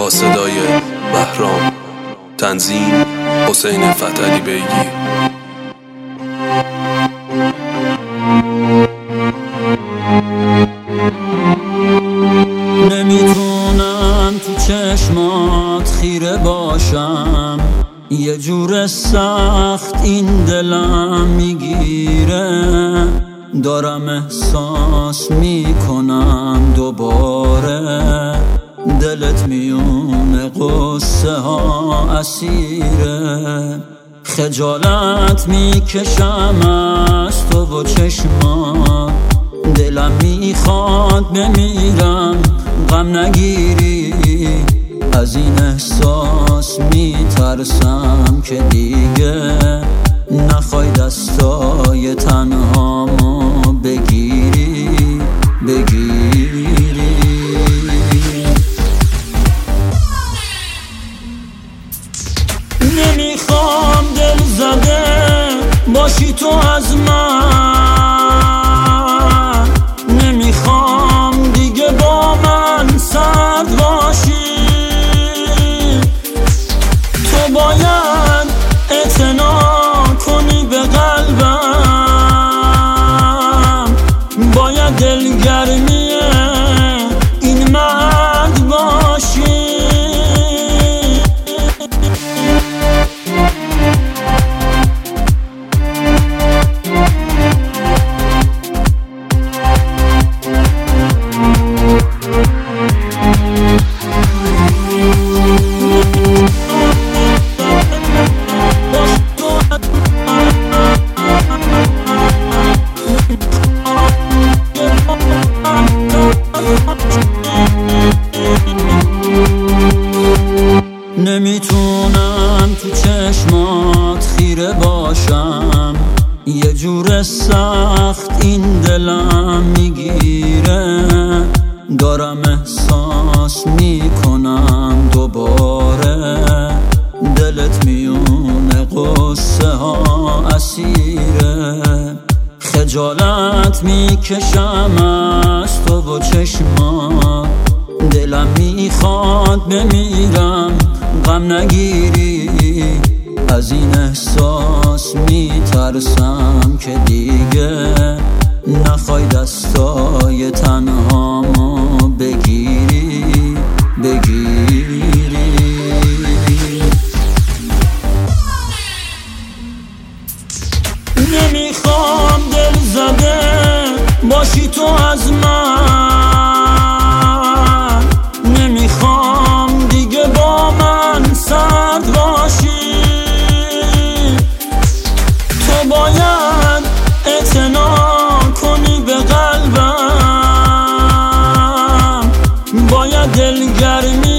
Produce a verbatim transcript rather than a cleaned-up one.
با صدای بهرام، تنظیم حسین فتحعلی بیگی. نمیتونم تو چشمات خیره باشم، یه جور سخت این دلم میگیره. دارم احساس میکنم دوباره دلت میونه قصه ها اسیره. خجالت میکشم از تو و چشمات، دلم میخواد بمیرم غم نگیری. از این احساس میترسم که دیگه نخوای دستای تنهامو بگیری بگیری. نمیخوام دل زده باشی تو از من، نمیخوام دیگه با من سرد باشی. تو باید اعتنا کنی به قلبم، باید دلگرمی این مرد باشی. نمیتونم تو چشمات خیره باشم، یه جور سخت این دلم میگیره. دارم احساس میکنم دوباره دلت میونه قصه ها اسیره. خجالت میکشم از تو و چشمات، دلم میخواد بمیرم غم نگیری. از این احساس میترسم که دیگه نخوای دستای تنهامو بگیری بگیری. نمیخوام دل زده باشی تو از من، نمیخوام دیگه با من سرد باشی. تو باید اعتنا کنی به قلبم، باید دلگرمی